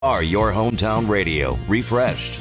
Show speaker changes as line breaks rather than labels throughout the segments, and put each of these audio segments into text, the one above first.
Are your hometown radio refreshed?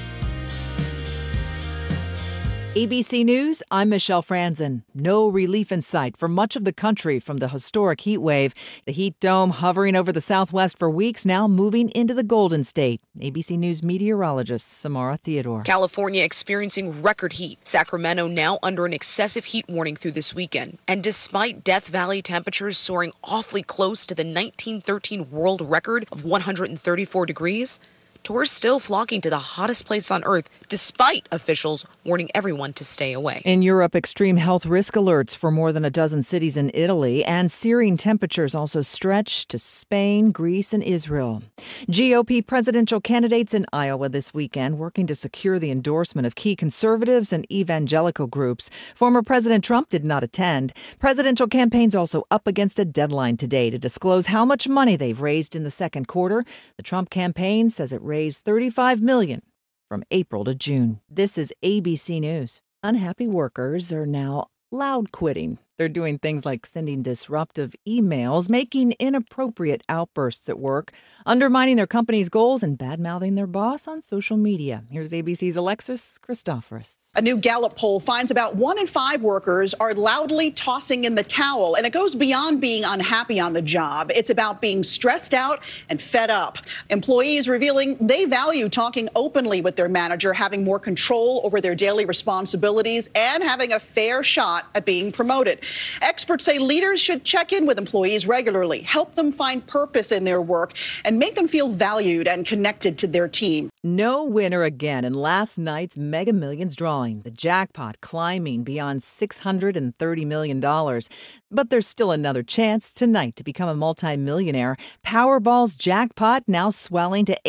ABC News, I'm Michelle Franzen. No relief in sight for much of the country from the historic heat wave. The heat dome hovering over the Southwest for weeks, now moving into the Golden State. ABC News meteorologist Samara Theodore.
California experiencing record heat. Sacramento now under an excessive heat warning through this weekend. And despite Death Valley temperatures soaring awfully close to the 1913 world record of 134 degrees, tourists still flocking to the hottest place on Earth, despite officials warning everyone to stay away.
In Europe, extreme health risk alerts for more than a dozen cities in Italy, and searing temperatures also stretch to Spain, Greece, and Israel. GOP presidential candidates in Iowa this weekend working to secure the endorsement of key conservatives and evangelical groups. Former President Trump did not attend. Presidential campaigns also up against a deadline today to disclose how much money they've raised in the second quarter. The Trump campaign says it raised $35 million from April to June. This is ABC News. Unhappy workers are now loud quitting. They're doing things like sending disruptive emails, making inappropriate outbursts at work, undermining their company's goals, and bad-mouthing their boss on social media. Here's ABC's Alexis Christoforous.
A new Gallup poll finds about 1 in 5 workers are loudly tossing in the towel, and it goes beyond being unhappy on the job. It's about being stressed out and fed up. Employees revealing they value talking openly with their manager, having more control over their daily responsibilities, and having a fair shot at being promoted. Experts say leaders should check in with employees regularly, help them find purpose in their work, and make them feel valued and connected to their team.
No winner again in last night's Mega Millions drawing, the jackpot climbing beyond $630 million. But there's still another chance tonight to become a multimillionaire. Powerball's jackpot now swelling to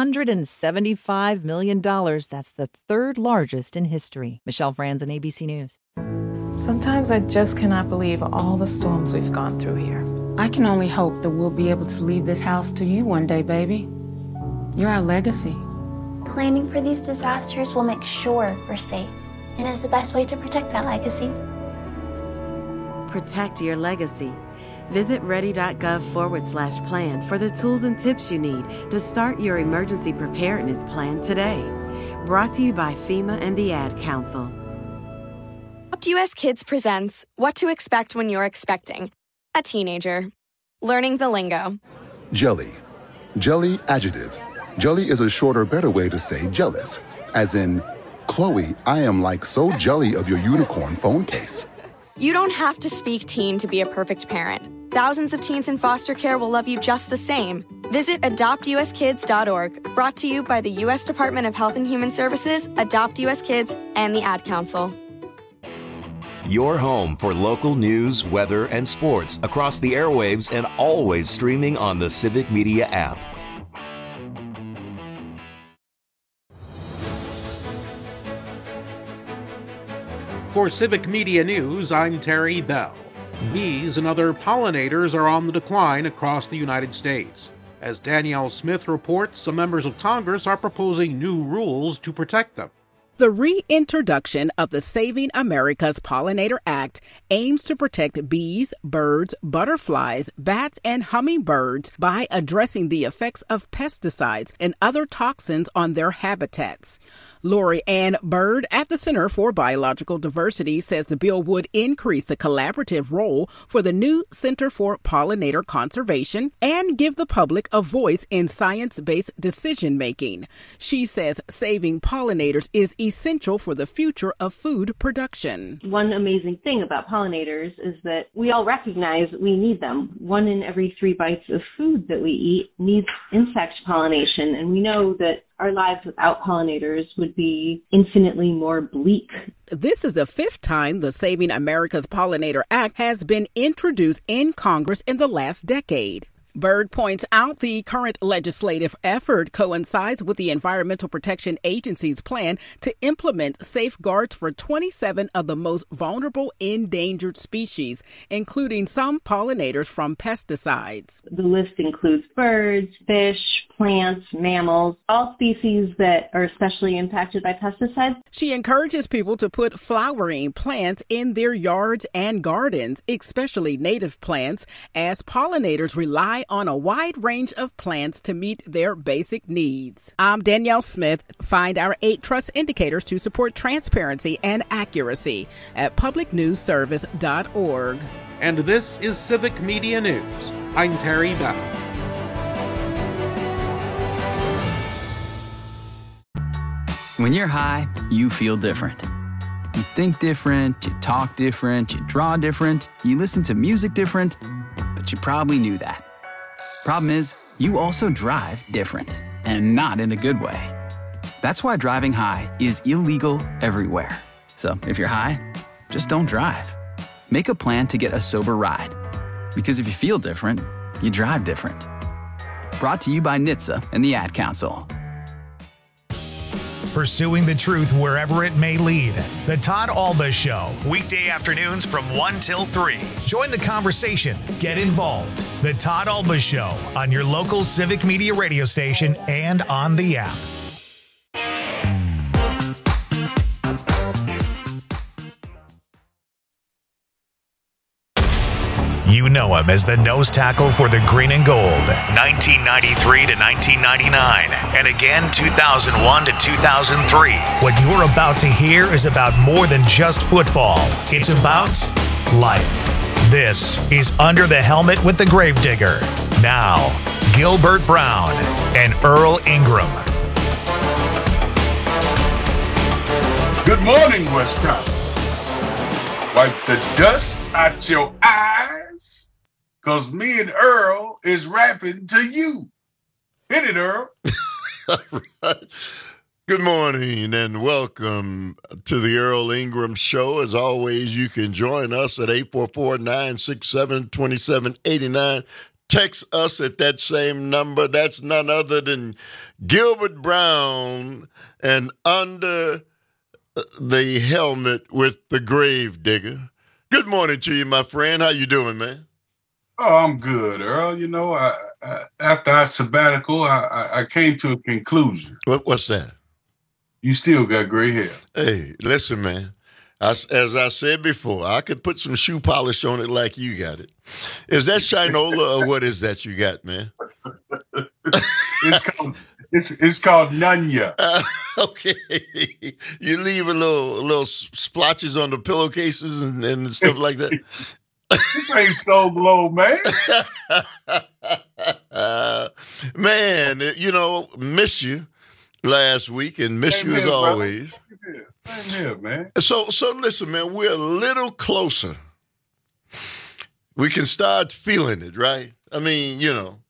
$875 million. That's the third largest in history. Michelle Franzen, ABC News.
Sometimes I just cannot believe all the storms we've gone through here.
I can only hope that we'll be able to leave this house to you one day, baby. You're our legacy.
Planning for these disasters will make sure we're safe, and is the best way to protect that legacy.
Protect your legacy. Visit ready.gov/plan for the tools and tips you need to start your emergency preparedness plan today. Brought to you by FEMA and the Ad Council.
Adopt US Kids presents What to Expect When You're Expecting a Teenager. Learning the lingo.
Jelly. Jelly adjective. Jelly is a shorter, better way to say jealous. As in, Chloe, I am like so jelly of your unicorn phone case.
You don't have to speak teen to be a perfect parent. Thousands of teens in foster care will love you just the same. Visit adoptuskids.org. Brought to you by the U.S. Department of Health and Human Services, Adopt US Kids, and the Ad Council.
Your home for local news, weather, and sports across the airwaves and always streaming on the Civic Media app.
For Civic Media News, I'm Terry Bell. Bees and other pollinators are on the decline across the United States. As Danielle Smith reports, some members of Congress are proposing new rules to protect them.
The reintroduction of the Saving America's Pollinator Act aims to protect bees, birds, butterflies, bats, and hummingbirds by addressing the effects of pesticides and other toxins on their habitats. Lori Ann Bird at the Center for Biological Diversity says the bill would increase the collaborative role for the new Center for Pollinator Conservation and give the public a voice in science-based decision-making. She says saving pollinators is essential for the future of food production.
One amazing thing about pollinators is that we all recognize we need them. 1 in every 3 bites of food that we eat needs insect pollination, and we know that our lives without pollinators would be infinitely more bleak.
This is the 5th time the Saving America's Pollinator Act has been introduced in Congress in the last decade. Bird points out the current legislative effort coincides with the Environmental Protection Agency's plan to implement safeguards for 27 of the most vulnerable endangered species, including some pollinators from pesticides.
The list includes birds, fish, plants, mammals, all species that are especially impacted by pesticides.
She encourages people to put flowering plants in their yards and gardens, especially native plants, as pollinators rely on a wide range of plants to meet their basic needs. I'm Danielle Smith. Find our 8 trust indicators to support transparency and accuracy at publicnewsservice.org.
And this is Civic Media News. I'm Terry Bell.
When you're high, you feel different. You think different, you talk different, you draw different, you listen to music different, but you probably knew that. Problem is, you also drive different, and not in a good way. That's why driving high is illegal everywhere. So if you're high, just don't drive. Make a plan to get a sober ride. Because if you feel different, you drive different. Brought to you by NHTSA and the Ad Council.
Pursuing the truth wherever it may lead. The Todd Alba Show, weekday afternoons from 1 till 3. Join the conversation. Get involved. The Todd Alba Show on your local Civic Media radio station and on the app. You know him as the nose tackle for the Green and Gold, 1993 to 1999, and again 2001 to 2003. What you're about to hear is about more than just football. It's about life. This is Under the Helmet with the Gravedigger. Now, Gilbert Brown and Earl Ingram.
Good morning, Wisconsin. Wipe the dust out your eyes, because me and Earl is rapping to you. Hit it, Earl.
All right. Good morning and welcome to the Earl Ingram Show. As always, you can join us at 844-967-2789. Text us at that same number. That's none other than Gilbert Brown and Under the Helmet with the Gravedigger. Good morning to you, my friend. How you doing, man?
Oh, I'm good, Earl. You know, after our sabbatical, I came to a conclusion.
What's that?
You still got gray hair.
Hey, listen, man. As I said before, I could put some shoe polish on it like you got it. Is that Shinola or what is that you got, man?
It's called Nunya.
Okay. You leave a little splotches on the pillowcases and stuff like that.
This ain't Snow Globe, man.
Man, you know, miss you last week and miss you as always.
Same here, man.
So listen, man, we're a little closer. We can start feeling it, right? I mean,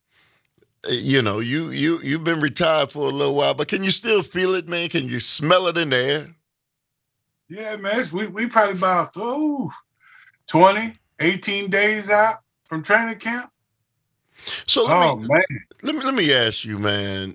you've been retired for a little while, but can you still feel it, man? Can you smell it in the air?
Yeah, man. We probably about 20, 18 days out from training camp.
So let me ask you, man.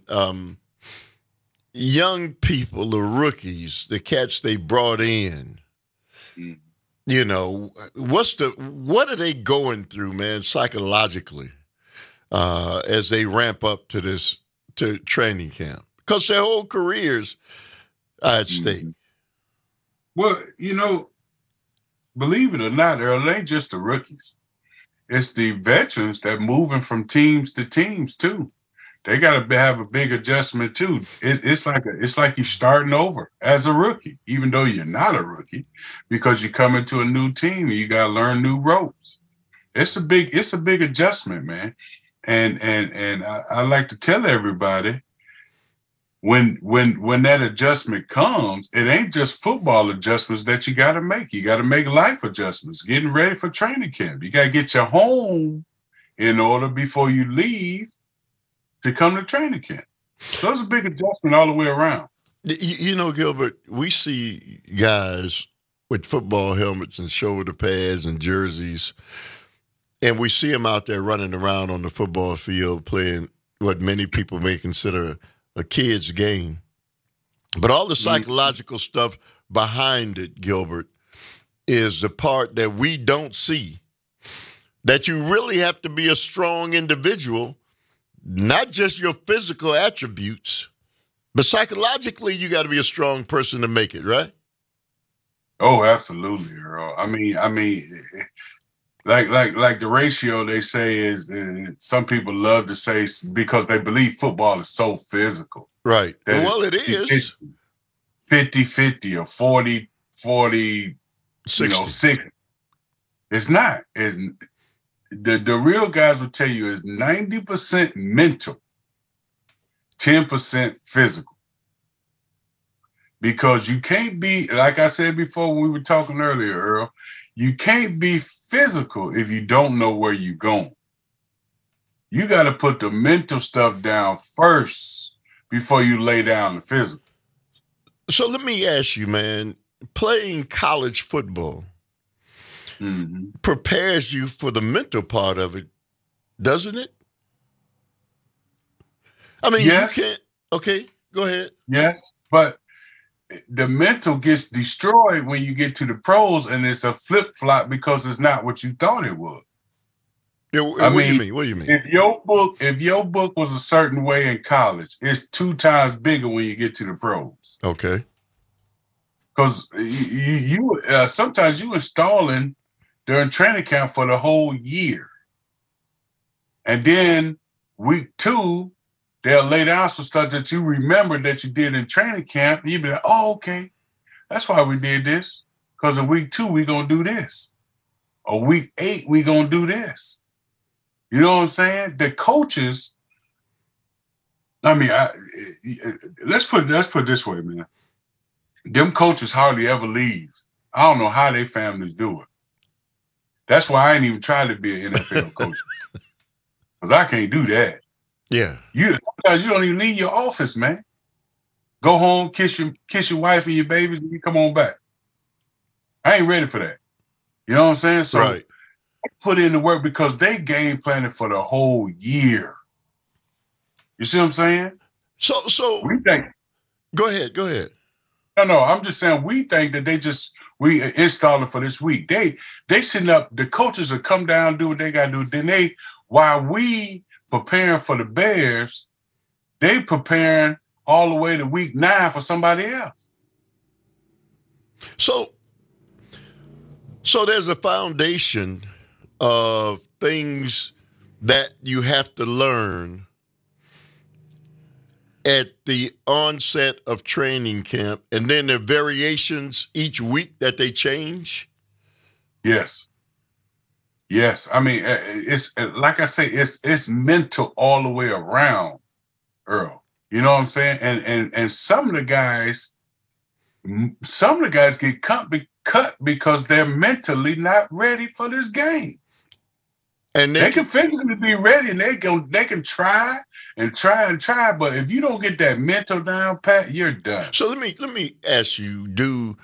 Young people, the rookies, the cats they brought in. You know, what are they going through, man, psychologically? As they ramp up to training camp, because their whole careers are at stake.
Well, believe it or not, Earl, it ain't just the rookies. It's the veterans that moving from teams to teams too. They got to have a big adjustment too. It's like you're starting over as a rookie, even though you're not a rookie, because you come into a new team and you got to learn new ropes. It's a big adjustment, man. And I like to tell everybody, when that adjustment comes, it ain't just football adjustments that you got to make. You got to make life adjustments, getting ready for training camp. You got to get your home in order before you leave to come to training camp. So it's a big adjustment all the way around.
You know, Gilbert, we see guys with football helmets and shoulder pads and jerseys, and we see them out there running around on the football field playing what many people may consider a kid's game. But all the psychological stuff behind it, Gilbert, is the part that we don't see, that you really have to be a strong individual not just your physical attributes, but psychologically, you got to be a strong person to make it, right?
Oh, absolutely, Earl. I mean, like the ratio they say is, some people love to say because they believe football is so physical.
Right. Well, it is
50-50 or 40-40,
60.
60. It's not. It's the real guys will tell you is 90% mental, 10% physical. Because you can't be, like I said before when we were talking earlier, Earl, you can't be physical if you don't know where you're going. You got to put the mental stuff down first before you lay down the physical.
So let me ask you, man, playing college football prepares you for the mental part of it, doesn't it? I mean,
yes.
You can't. Okay, go ahead.
Yes, but the mental gets destroyed when you get to the pros, and it's a flip-flop because it's not what you thought it was.
Yeah, what do you mean? What do you mean?
If your book was a certain way in college, it's 2 times bigger when you get to the pros.
Okay.
Because you sometimes you installing during training camp for the whole year. And then week 2, they'll lay down some stuff that you remember that you did in training camp. And you'll be like, oh, okay. That's why we did this. Because in week 2, we're going to do this. Or week 8, we're going to do this. You know what I'm saying? The coaches, I mean, let's put it this way, man. Them coaches hardly ever leave. I don't know how their families do it. That's why I ain't even tried to be an NFL coach. Because I can't do that.
Yeah.
Sometimes you don't even leave your office, man. Go home, kiss your wife and your babies, and you come on back. I ain't ready for that. You know what I'm saying? So
right.
Put in the work because they game planning for the whole year. You see what I'm saying?
So
we think.
Go ahead.
No, I'm just saying we think that we install it for this week. They sitting up, the coaches will come down, do what they gotta do. Then while we preparing for the Bears, they preparing all the way to week 9 for somebody else.
So there's a foundation of things that you have to learn at the onset of training camp, and then there are variations each week that they change?
Yes. I mean, it's like I say, it's mental all the way around, Earl. You know what I'm saying? And some of the guys get cut because they're mentally not ready for this game. And they can physically be ready, and they can try, but if you don't get that mental down pat, you're done.
So let me ask you: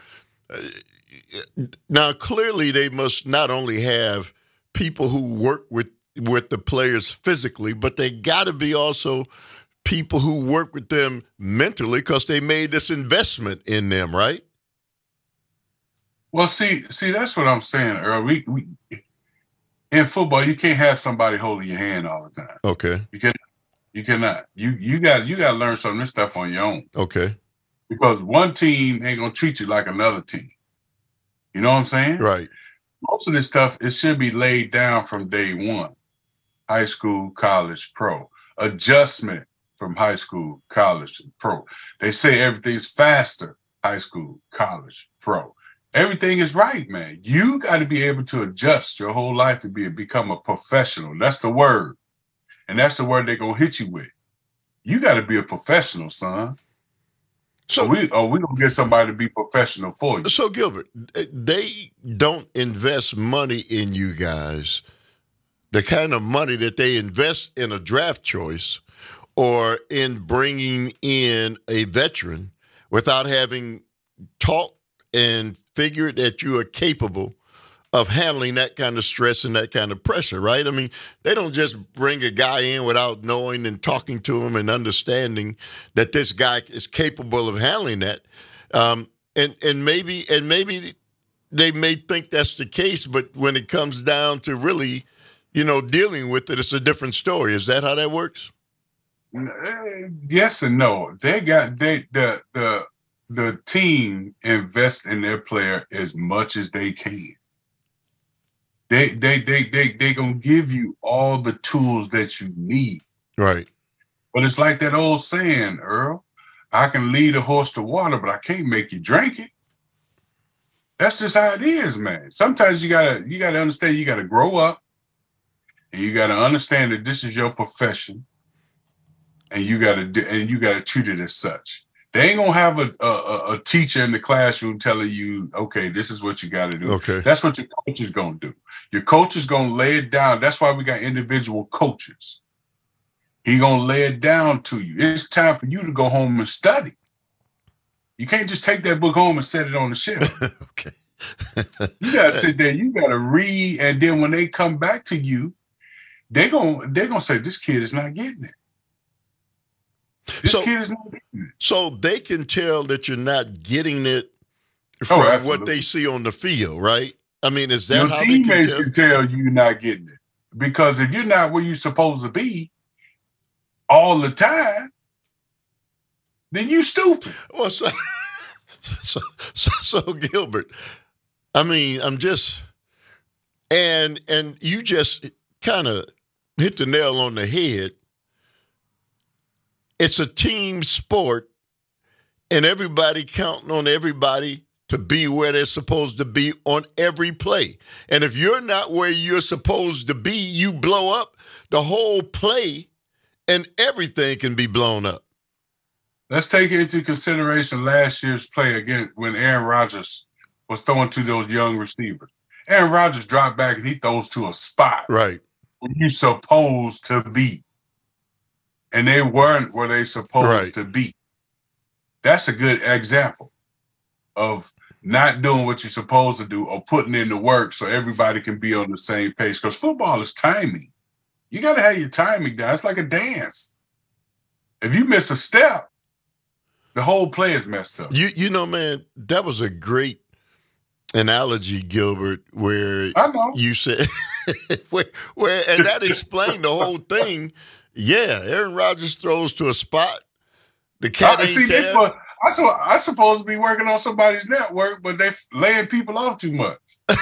now clearly they must not only have people who work with the players physically, but they got to be also people who work with them mentally because they made this investment in them, right?
Well, see, that's what I'm saying, Earl. We in football, you can't have somebody holding your hand all the time.
Okay.
You cannot. You got to learn some of this stuff on your own.
Okay.
Because one team ain't gonna treat you like another team. You know what I'm saying?
Right.
Most of this stuff, it should be laid down from day one. High school, college, pro. Adjustment from high school, college, pro. They say everything's faster, high school, college, pro. Everything is right, man. You got to be able to adjust your whole life to become a professional. That's the word. And that's the word they're going to hit you with. You got to be a professional, son. So we going to get somebody to be professional for you.
So, Gilbert, they don't invest money in you guys, the kind of money that they invest in a draft choice or in bringing in a veteran without having talked and figured that you are capable of handling that kind of stress and that kind of pressure, right? I mean, they don't just bring a guy in without knowing and talking to him and understanding that this guy is capable of handling that. And maybe they may think that's the case, but when it comes down to really, dealing with it, it's a different story. Is that how that works?
Yes and no. The team invest in their player as much as they can. They gonna give you all the tools that you need.
Right.
But it's like that old saying, Earl, I can lead a horse to water, but I can't make you drink it. That's just how it is, man. Sometimes you gotta understand, you gotta grow up and you gotta understand that this is your profession and you gotta treat it as such. They ain't gonna have a teacher in the classroom telling you, okay, this is what you gotta do.
Okay.
That's what your coach is gonna do. Your coach is gonna lay it down. That's why we got individual coaches. He gonna lay it down to you. It's time for you to go home and study. You can't just take that book home and set it on the shelf.
Okay.
You gotta sit there, you gotta read, and then when they come back to you, they're gonna say, this kid is not getting it. This kid is not getting it.
So they can tell that you're not getting it from what they see on the field, right? I mean, is that
your
how they
teammates can tell you're not getting it? Because if you're not where you're supposed to be all the time, then you stupid.
Well, so Gilbert, I mean, I'm just, and you just kind of hit the nail on the head. It's a team sport, and everybody counting on everybody to be where they're supposed to be on every play. And if you're not where you're supposed to be, you blow up the whole play, and everything can be blown up.
Let's take into consideration last year's play again when Aaron Rodgers was throwing to those young receivers. Aaron Rodgers dropped back and he throws to a spot.
Right.
Where you're supposed to be. And they weren't where they supposed to be. That's a good example of not doing what you're supposed to do or putting in the work so everybody can be on the same page. Because football is timing. You got to have your timing down. It's like a dance. If you miss a step, the whole play is messed up.
You know, man, that was a great analogy, Gilbert, where
I know.
You said where and that explained the whole thing. Yeah, Aaron Rodgers throws to a spot. The cat ain't there.
I'm supposed to be working on somebody's network, but they laying people off too much.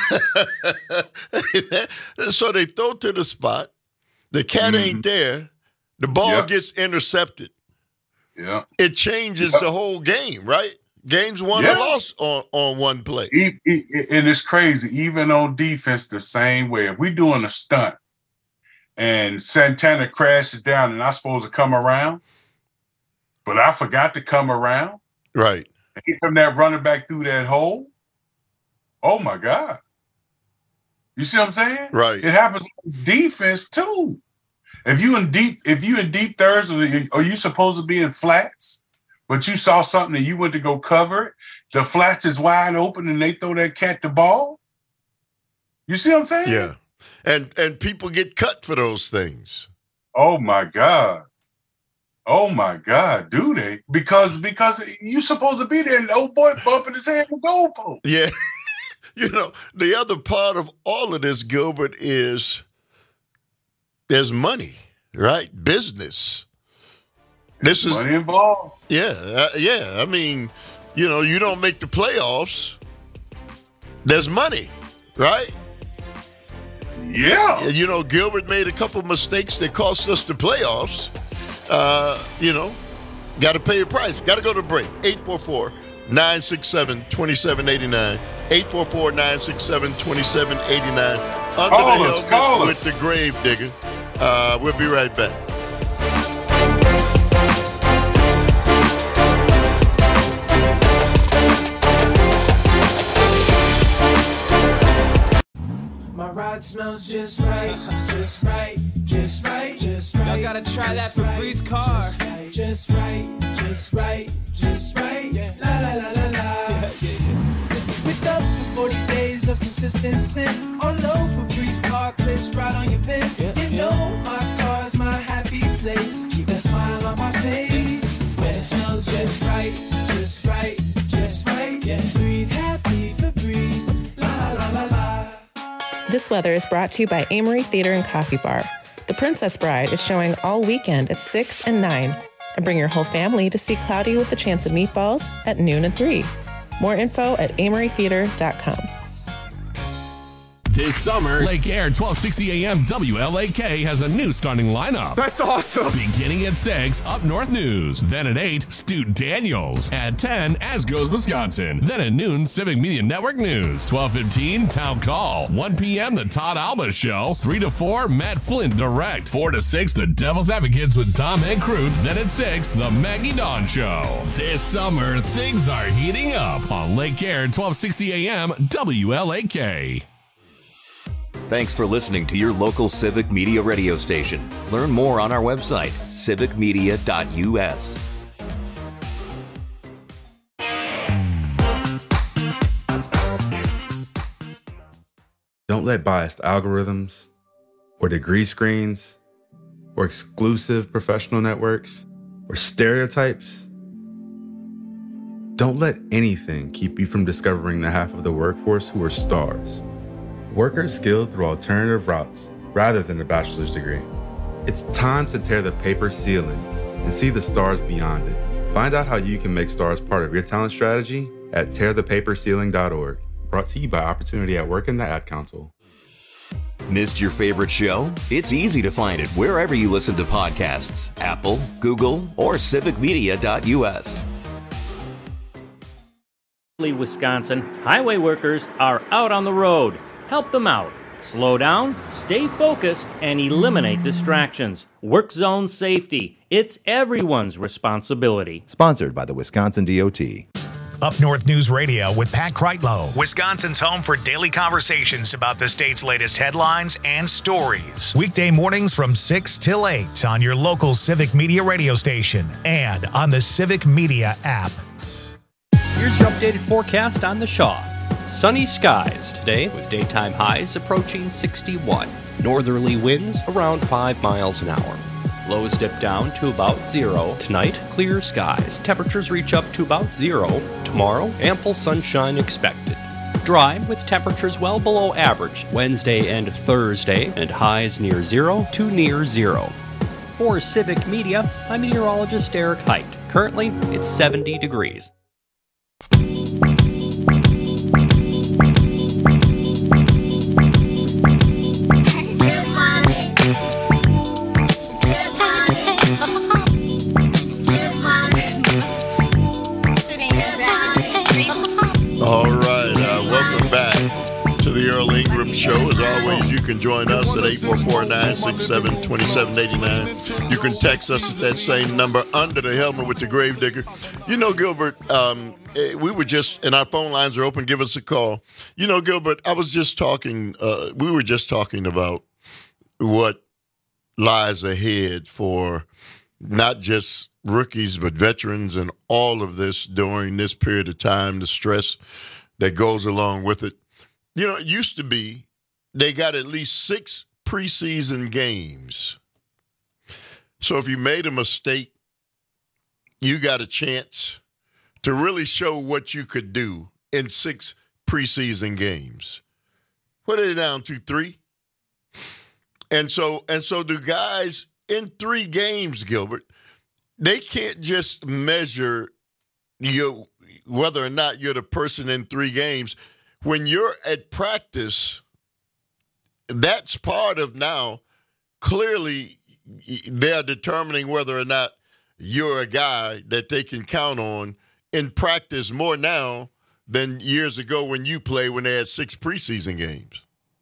So they throw to the spot. The cat ain't there. The ball gets intercepted.
Yeah,
it changes the whole game, right? Games won or lost on one play.
And it's crazy. Even on defense, the same way. If we're doing a stunt and Santana crashes down and I'm supposed to come around, but I forgot to come around.
Right.
And here come that running back through that hole. Oh, my God. You see what I'm saying?
Right.
It happens on defense, too. If you in deep thirds, or you supposed to be in flats, but you saw something and you went to go cover it, the flats is wide open and they throw that cat the ball. You see what I'm saying?
Yeah. And people get cut for those things.
Oh my God. Oh my God, do they? Because you supposed to be there and the old boy bumping his head in the goalpost.
Yeah. You know, the other part of all of this, Gilbert, is there's money, right? Business. This is
money involved.
Yeah, yeah. I mean, you know, you don't make the playoffs. There's money, right?
Yeah.
You know, Gilbert made a couple mistakes that cost us the playoffs. You know, got to pay a price. Got to go to break. 844-967-2789. 844-967-2789. Under the helmet with the grave digger. We'll be right back.
My ride smells just right, just right, just right, just right. Y'all gotta try that Febreze car. Just right, just right, just right. La la la la la. Picked up for 40 days of consistent scent. All over Febreze car clips right on your vent. You know my car's my happy place. Keep that smile on my face. When it smells just right, just right, just right. Yeah, breathe happy Febreze. La la la la la.
This weather is brought to you by Amory Theater and Coffee Bar, the Princess Bride is showing all weekend at 6 and 9. And bring your whole family to see Cloudy with a Chance of Meatballs at noon and 3. More info at amorytheater.com.
This summer, Lake Air 1260 AM WLAK has a new starting lineup. That's awesome. Beginning at 6, Up North News. Then at 8, Stu Daniels. At 10, As Goes Wisconsin. Then at noon, Civic Media Network News. 12:15, Town Call. 1 p.m., The Todd Alba Show. 3 to 4, Matt Flint Direct. 4 to 6, The Devil's Advocates with Tom and Crute. Then at 6, The Maggie Dawn Show. This summer, things are heating up on Lake Air 1260 AM WLAK.
Thanks for listening to your local Civic Media radio station. Learn more on our website, civicmedia.us.
Don't let biased algorithms or degree screens or exclusive professional networks or stereotypes, don't let anything keep you from discovering the half of the workforce who are stars. Workers skilled through alternative routes rather than a bachelor's degree. It's time to tear the paper ceiling and see the stars beyond it. Find out how you can make stars part of your talent strategy at tearthepaperceiling.org. Brought to you by Opportunity at Work and the Ad Council.
Missed your favorite show? It's easy to find it wherever you listen to podcasts. Apple, Google, or civicmedia.us.
Wisconsin, highway workers are out on the road. Help them out. Slow down, stay focused, and eliminate distractions. Work zone safety. It's everyone's responsibility.
Sponsored by the Wisconsin DOT.
Up North News Radio with Pat Kreitlow, Wisconsin's home for daily conversations about the state's latest headlines and stories. Weekday mornings from 6 till 8 on your local Civic Media radio station and on the Civic Media app.
Here's your updated forecast on the Shaw. Sunny skies today with daytime highs approaching 61. Northerly winds around 5 miles an hour. Lows dip down to about 0. Tonight, clear skies. Temperatures reach up to about 0. Tomorrow, ample sunshine expected. Dry with temperatures well below average Wednesday and Thursday and highs near 0 to near 0. For Civic Media, I'm meteorologist Eric Height. Currently, it's 70 degrees.
All right, welcome back to the Earl Ingram Show. As always, you can join us at 844-967-2789. You can text us at that same number under the helmet with the Gravedigger. You know, Gilbert, we were just, and our phone lines are open, give us a call. You know, Gilbert, I was just talking, we were just talking about what lies ahead for not just rookies, but veterans and all of this during this period of time, the stress that goes along with it. You know, it used to be they got at least 6 preseason games. So if you made a mistake, you got a chance to really show what you could do in 6 preseason games. What are they down to, 3? And so the guys in 3 games, Gilbert, they can't just measure you whether or not you're the person in 3 games. When you're at practice, that's part of now. Clearly, they're determining whether or not you're a guy that they can count on in practice more now than years ago when you played when they had 6 preseason games.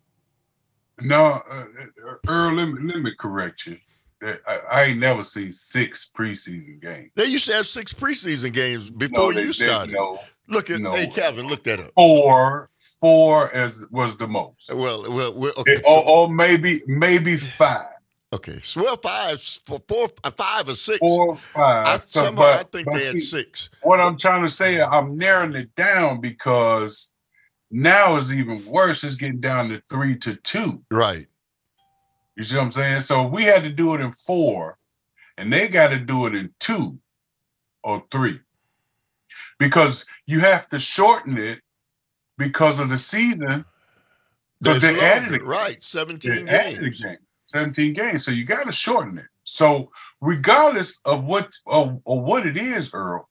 No, Earl, let me correct you. I ain't never seen 6 preseason games.
They used to have 6 preseason games before you started. Hey, Calvin, look that up.
4 was the most.
Well, okay.
Or maybe 5.
Okay, so 5 or 6.
4 or 5.
I think they had 6.
What I'm trying to say, I'm narrowing it down because now it's even worse. It's getting down to 3 to 2.
Right.
You see what I'm saying? So we had to do it in 4, and they got to do it in 2 or 3. Because you have to shorten it because of the season.
Because they added it. Right, 17 games.
17 games. So you got to shorten it. So regardless of what it is, Earl,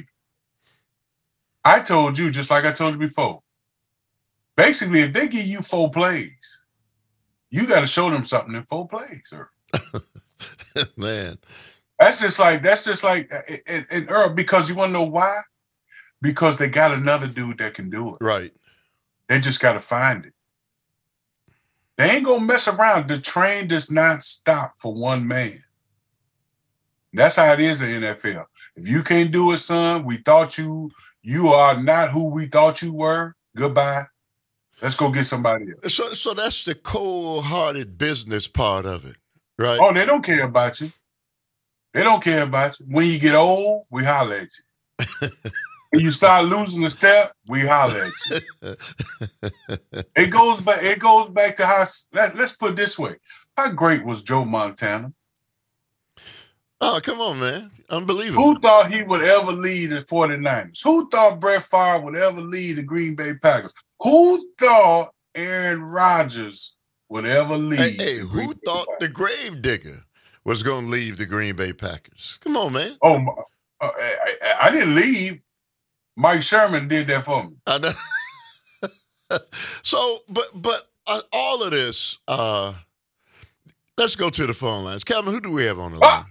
I told you, just like I told you before, basically, if they give you 4 plays, you got to show them something in 4 plays, Earl.
Man.
That's just like, and Earl, because you want to know why? Because they got another dude that can do it.
Right.
They just got to find it. They ain't going to mess around. The train does not stop for one man. That's how it is in the NFL. If you can't do it, son, we thought you are not who we thought you were. Goodbye. Let's go get somebody else.
So that's the cold-hearted business part of it, right?
Oh, they don't care about you. They don't care about you. When you get old, we holler at you. When you start losing the step, we holler at you. It goes back to how. Let's put it this way: how great was Joe Montana?
Oh, come on, man! Unbelievable.
Who thought he would ever lead the 49ers? Who thought Brett Favre would ever lead the Green Bay Packers? Who thought Aaron Rodgers would ever lead?
Hey, who thought the Gravedigger was going to leave the Green Bay Packers? Come on, man.
Oh, I didn't leave. Mike Sherman did that for me.
I know. So, but all of this, let's go to the phone lines. Calvin, who do we have on the line?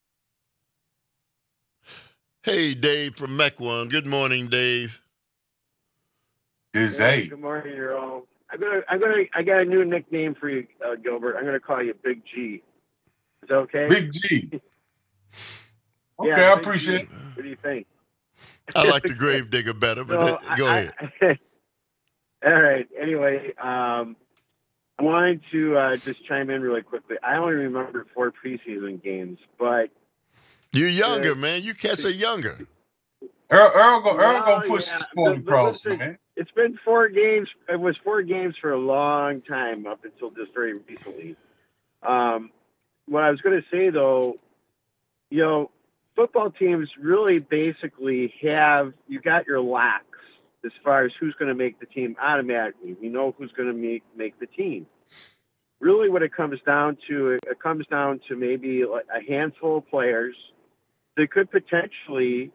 Hey, Dave from Mequon. Good morning, Dave.
Hey,
good morning, you're all. I got a new nickname for you, Gilbert. I'm gonna call you Big G. Is that okay?
Big G. Okay,
yeah,
I appreciate it.
What do you think?
I like the Gravedigger better, but go ahead.
All right. Anyway, I wanted to just chime in really quickly. I only remember 4 preseason games, but
you're younger, man. You cats are younger.
Earl gonna push this point across, man.
It's been 4 games. It was 4 games for a long time up until just very recently. What I was going to say, though, football teams really basically you got your locks as far as who's going to make the team automatically. We know who's going to make the team. Really what it comes down to maybe like a handful of players that could potentially,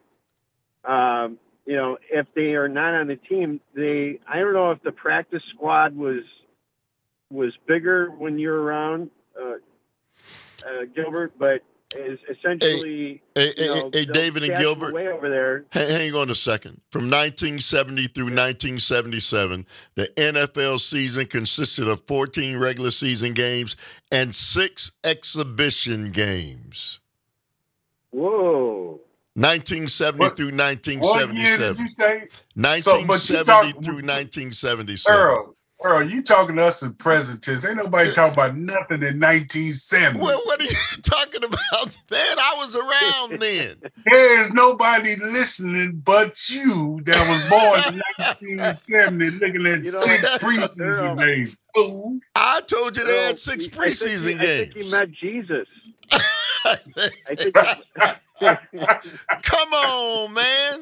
if they are not on the team, I don't know if the practice squad was bigger when you're around, Gilbert, but is essentially
hey, David and Gilbert,
way over there.
Hang on a second. From 1970 through 1977, the NFL season consisted of 14 regular season games and 6 exhibition games.
Whoa.
1970 through 1977.
What year did you say?
1970 through 1977.
Earl, you talking to us in present tense. Ain't nobody talking about nothing in 1970.
Well, what are you talking about, man? I was around then.
There is nobody listening but you that was born in 1970 looking at 6 preseason games. Fool.
I told you they had 6 preseason games.
I think he met Jesus. I think
Come on, man.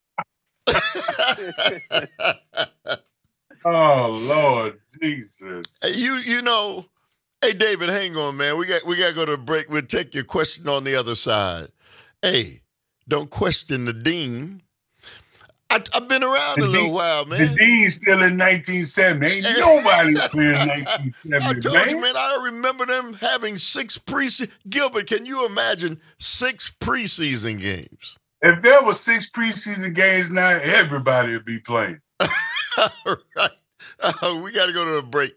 Oh Lord Jesus!
You know, hey David, hang on, man. We got to go to a break. We'll take your question on the other side. Hey, don't question the dean. I've been around a little while, man.
The dean's still in 1970. Ain't nobody playing 1970.
I told you, man. I remember them having 6 preseason. Gilbert, can you imagine 6 preseason games?
If there was 6 preseason games now, everybody would be playing.
All right. We got to go to a break.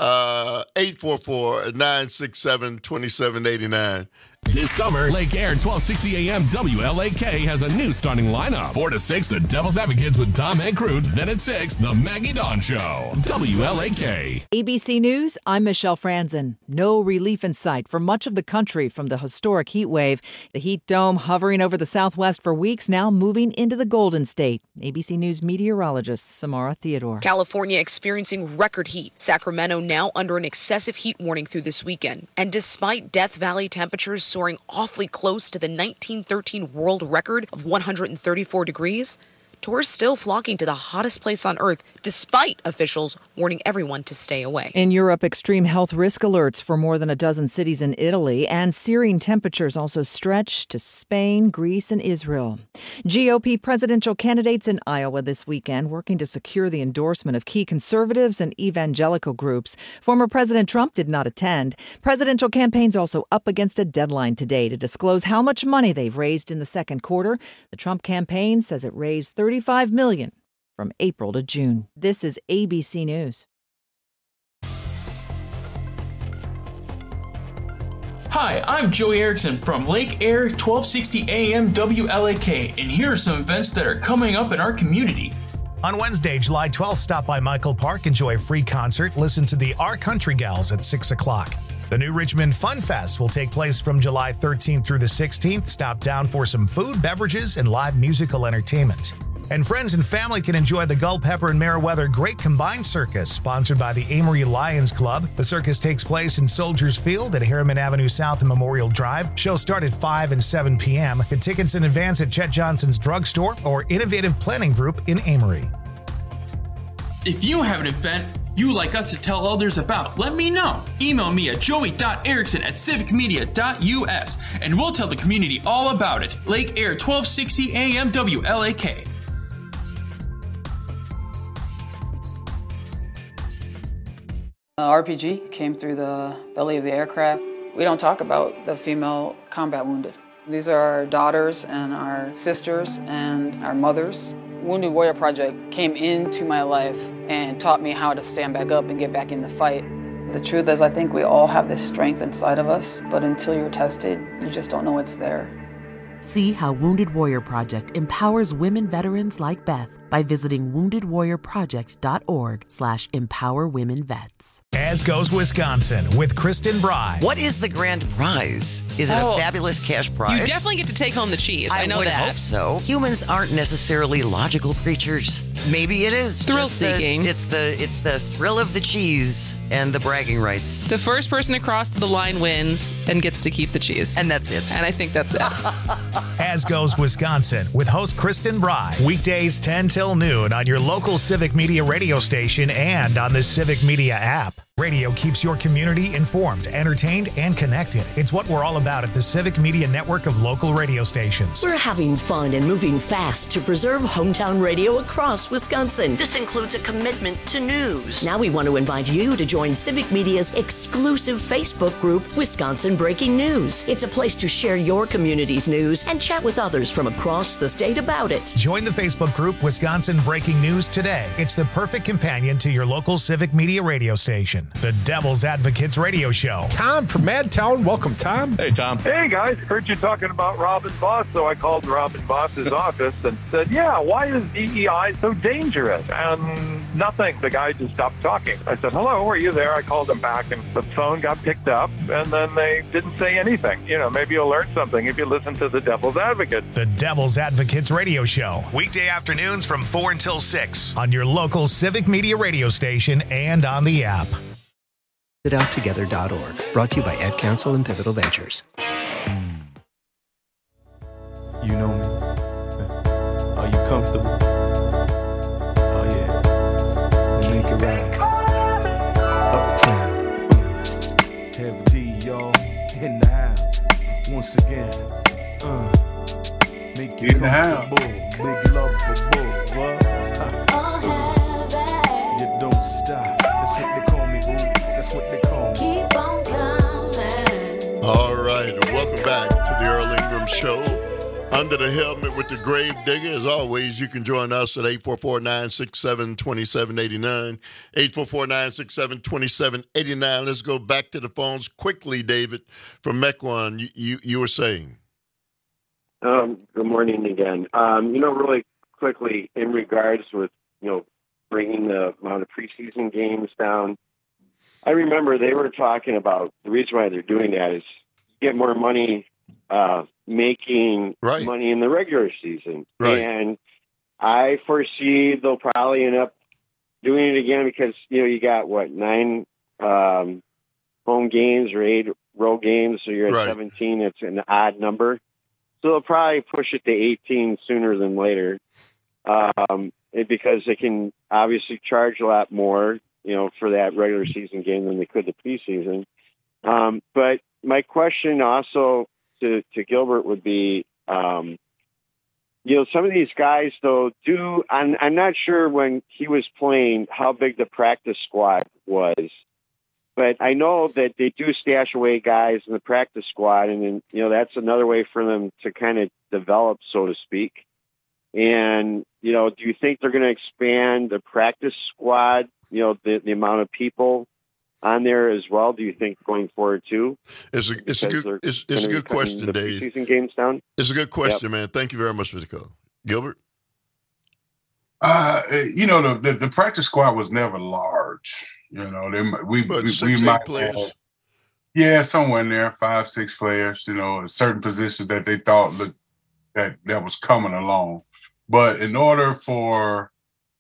844-967-2789.
This summer, Lake Air 1260 AM WLAK has a new starting lineup. 4 to 6, the Devil's Advocates with Tom and Crute. Then at 6, the Maggie Dawn Show. WLAK.
ABC News, I'm Michelle Franzen. No relief in sight for much of the country from the historic heat wave. The heat dome hovering over the Southwest for weeks, now moving into the Golden State. ABC News meteorologist Samara Theodore.
California experiencing record heat. Sacramento now under an excessive heat warning through this weekend. And despite Death Valley temperatures soaring awfully close to the 1913 world record of 134 degrees, tourists still flocking to the hottest place on Earth, despite officials warning everyone to stay away.
In Europe, extreme health risk alerts for more than a dozen cities in Italy, and searing temperatures also stretch to Spain, Greece, and Israel. GOP presidential candidates in Iowa this weekend working to secure the endorsement of key conservatives and evangelical groups. Former President Trump did not attend. Presidential campaigns also up against a deadline today to disclose how much money they've raised in the second quarter. The Trump campaign says it raised $35 million from April to June. This is ABC News.
Hi, I'm Joey Erickson from Lake Air 1260 AM WLAK, and here are some events that are coming up in our community.
On Wednesday, July 12th, stop by Michael Park, enjoy a free concert, listen to the Our Country Gals at 6 o'clock. The New Richmond Fun Fest will take place from July 13th through the 16th. Stop down for some food, beverages, and live musical entertainment. And friends and family can enjoy the Culpeper and Meriwether Great Combined Circus, sponsored by the Amory Lions Club. The circus takes place in Soldiers Field at Harriman Avenue South and Memorial Drive. Shows start at 5 and 7 p.m. Get tickets in advance at Chet Johnson's Drugstore or Innovative Planning Group in Amory.
If you have an event you'd like us to tell others about, let me know. Email me at joey.erickson@civicmedia.us, and we'll tell the community all about it. Lake Air 1260 AM WLAK.
RPG came through the belly of the aircraft. We don't talk about the female combat wounded. These are our daughters and our sisters and our mothers. Wounded Warrior Project came into my life and taught me how to stand back up and get back in the fight. The truth is, I think we all have this strength inside of us, but until you're tested, you just don't know it's there.
See how Wounded Warrior Project empowers women veterans like Beth by visiting woundedwarriorproject.org/empowerwomenvets.
As Goes Wisconsin with Kristen Bry.
What is the grand prize? Is it a fabulous cash prize?
You definitely get to take home the cheese. I know
would
that.
hope so. Humans aren't necessarily logical creatures. Maybe it is
Thrill-seeking.
It's the thrill of the cheese and the bragging rights.
The first person across the line wins and gets to keep the cheese.
And that's it.
And I think that's it.
As Goes Wisconsin with host Kristen Bry. Weekdays 10 till noon on your local Civic Media radio station and on the Civic Media app. Radio keeps your community informed, entertained, and connected. It's what we're all about at the Civic Media network of local radio stations.
We're having fun and moving fast to preserve hometown radio across Wisconsin. This includes a commitment to news. Now we want to invite you to join Civic Media's exclusive Facebook group, Wisconsin Breaking News. It's a place to share your community's news and chat with others from across the state about it.
Join the Facebook group Wisconsin Breaking News today. It's the perfect companion to your local Civic Media radio station. The Devil's Advocates Radio Show.
Tom from Madtown. Welcome, Tom.
Hey, Tom.
Hey, guys. Heard you talking about Robin Voss, so I called Robin Voss's office and said, yeah, why is DEI so dangerous? And nothing. The guy just stopped talking. I said, hello, are you there? I called him back, and the phone got picked up, and then they didn't say anything. You know, maybe you'll learn something if you listen to the Devil's Advocate.
The Devil's Advocates Radio Show. Weekday afternoons from 4 until 6 on your local Civic Media radio station and on the app.
SitOutTogether.org. Brought to you by Ad Council and Pivotal Ventures.
You know me. Are you comfortable? Oh yeah. Make it right. Uptown. Heavy D, y'all. In the house. Once again. Make you comfortable. Big love for bull. What? You don't stop. That's what they call me, boo. That's what they call me. Keep on coming.
All right, and welcome back to the Earl Ingram Show. Under the helmet with the grave digger. As always, you can join us at 844-967-2789. 844-967-2789. Let's go back to the phones quickly, David, from Mequon. You were saying.
Good morning again. Really quickly, in regards with, bringing the amount of preseason games down, I remember they were talking about the reason why they're doing that is get more money making money in the regular season. Right. And I foresee they'll probably end up doing it again because, you got 9 home games or 8 road games. So you're at 17. It's an odd number. So they'll probably push it to 18 sooner than later. because they can obviously charge a lot more, for that regular season game than they could the preseason. But my question also to Gilbert would be, some of these guys though I'm not sure when he was playing how big the practice squad was, but I know that they do stash away guys in the practice squad, and then, that's another way for them to kind of develop, so to speak. And, do you think they're going to expand the practice squad, the amount of people on there as well? Do you think going forward too?
It's a good question, Dave.
Season games down.
It's a good question, man. Thank you very much for the call, Gilbert.
The practice squad was never large. We might
players.
Somewhere in there, 5-6 players. Certain positions that they thought that was coming along. But in order for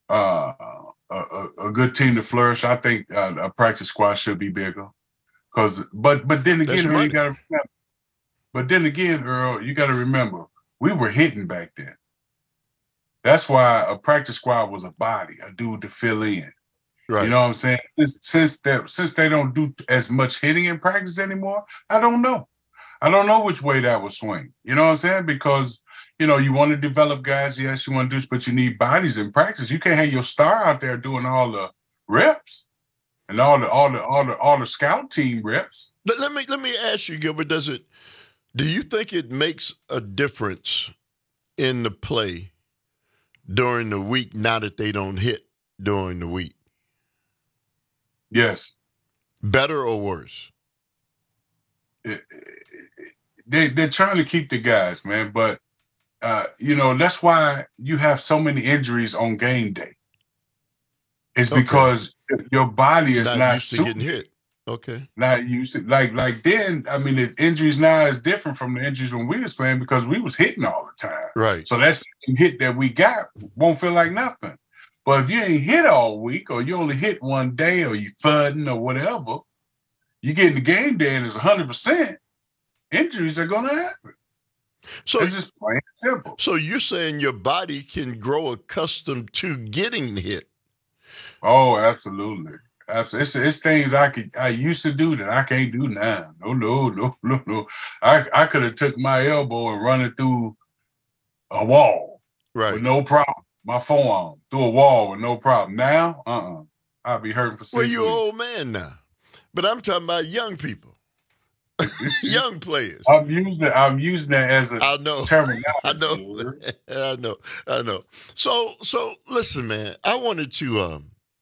a good team to flourish, I think a practice squad should be bigger. But then again, Earl, you got to remember. But then again, Earl, you got to remember, we were hitting back then. That's why a practice squad was a body, a dude to fill in. Right. You know what I'm saying? Since they don't do as much hitting in practice anymore, I don't know. I don't know which way that will swing. You know what I'm saying? Because, you want to develop guys, yes, you want to do, but you need bodies in practice. You can't have your star out there doing all the reps and all the scout team reps.
But let me ask you, Gilbert, do you think it makes a difference in the play during the week now that they don't hit during the week?
Yes.
Better or worse?
They're trying to keep the guys, man, but that's why you have so many injuries on game day. It's because your body is not
used to getting hit. Okay.
Not used to like then. I mean, the injuries now is different from the injuries when we was playing because we was hitting all the time.
Right.
So that hit that we got won't feel like nothing. But if you ain't hit all week, or you only hit one day, or you thudding or whatever, you get in the game day and it's 100%. Injuries are going to happen.
So
it's just plain simple.
So you're saying your body can grow accustomed to getting hit?
Oh, absolutely. Absolutely. It's things I used to do that I can't do now. No. I could have took my elbow and run it through a wall,
right,
with no problem. My forearm through a wall with no problem. Now, I'll be hurting for 6 weeks.
Well, you're an old man now, but I'm talking about young people. Young players.
I'm using that as a terminology.
I know. So listen, man. I wanted to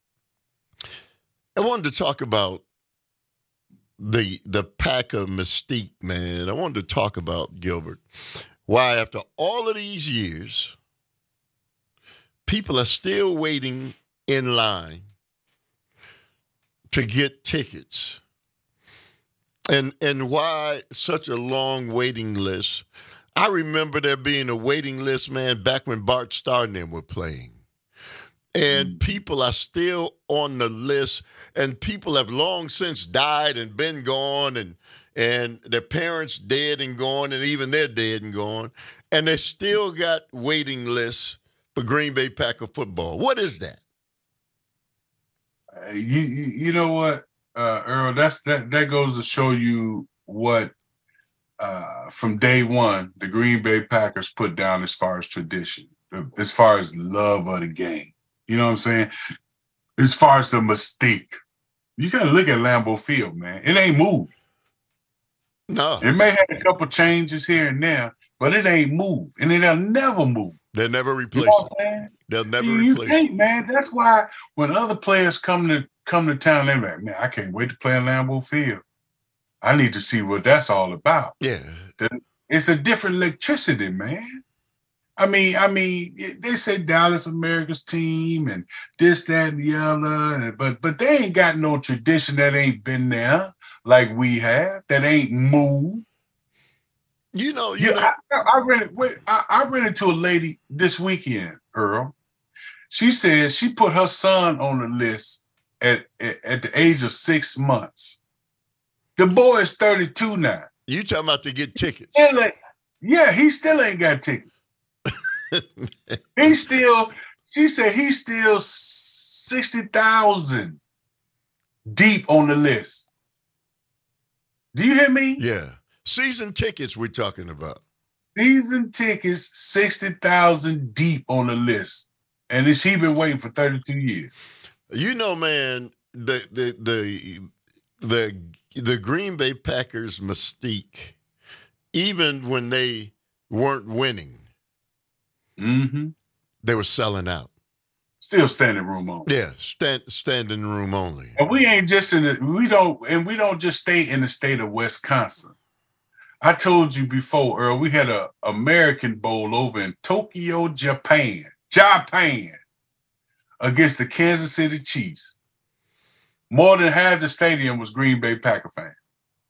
talk about the Packer mystique, man. I wanted to talk about, Gilbert, why after all of these years, people are still waiting in line to get tickets. And why such a long waiting list? I remember there being a waiting list, man, back when Bart Starr and them were playing. And people are still on the list, and people have long since died and been gone, and their parents dead and gone, and even they're dead and gone. And they still got waiting lists for Green Bay Packer football. What is that?
You know what? Earl, that goes to show you what from day one the Green Bay Packers put down as far as tradition, as far as love of the game. You know what I'm saying? As far as the mystique, you gotta look at Lambeau Field, man. It ain't moved.
No,
it may have a couple changes here and there, but it ain't moved, and it'll never move.
They'll never replace it. They'll never replace
it. You can't, man. That's why when other players come to town, they're like, man, I can't wait to play in Lambeau Field. I need to see what that's all about.
Yeah.
It's a different electricity, man. I mean, they say Dallas America's team and this, that, and the other, but they ain't got no tradition that ain't been there like we have, that ain't moved. I ran into a lady this weekend, Earl. She said she put her son on the list at the age of 6 months. The boy is 32 now.
You talking about to get tickets?
Yeah, he still ain't got tickets. She said he's still 60,000 deep on the list. Do you hear me?
Yeah. Season tickets we're talking about.
Season tickets, 60,000 deep on the list. And he been waiting for 32 years.
You know, man, the Green Bay Packers mystique, even when they weren't winning, they were selling out.
Still standing room only.
Yeah, standing room only.
And we ain't just we don't just stay in the state of Wisconsin. I told you before, Earl, we had a American Bowl over in Tokyo, Japan, against the Kansas City Chiefs. More than half the stadium was Green Bay Packer fans.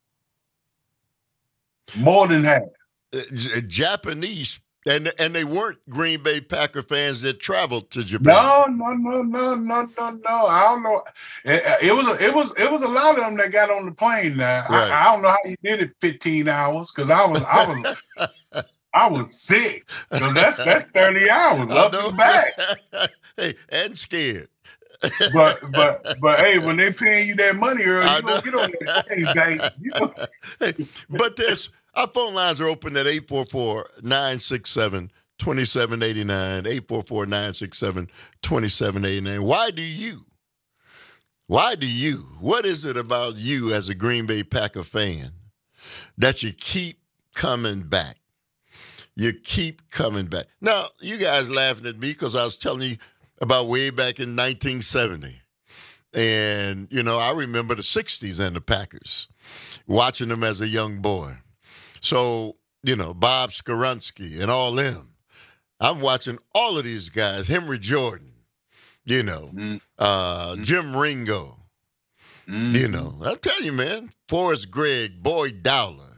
More than half.
Japanese, and they weren't Green Bay Packer fans that traveled to Japan.
No. I don't know. It was a lot of them that got on the plane. Now
Right.
I don't know how you did it 15 hours because I was sick. So that's 30 hours up and back.
Hey, and scared.
But hey, when they paying you that money, Earl, you gonna get on that plane, baby.
Hey, but our phone lines are open at 844-967-2789, 844-967-2789. What is it about you as a Green Bay Packer fan that you keep coming back? You keep coming back. Now, you guys laughing at me because I was telling you about way back in 1970. And, I remember the 60s and the Packers, watching them as a young boy. So, Bob Skoronski and all them. I'm watching all of these guys, Henry Jordan, Jim Ringo, I'll tell you, man, Forrest Gregg, Boyd Dowler,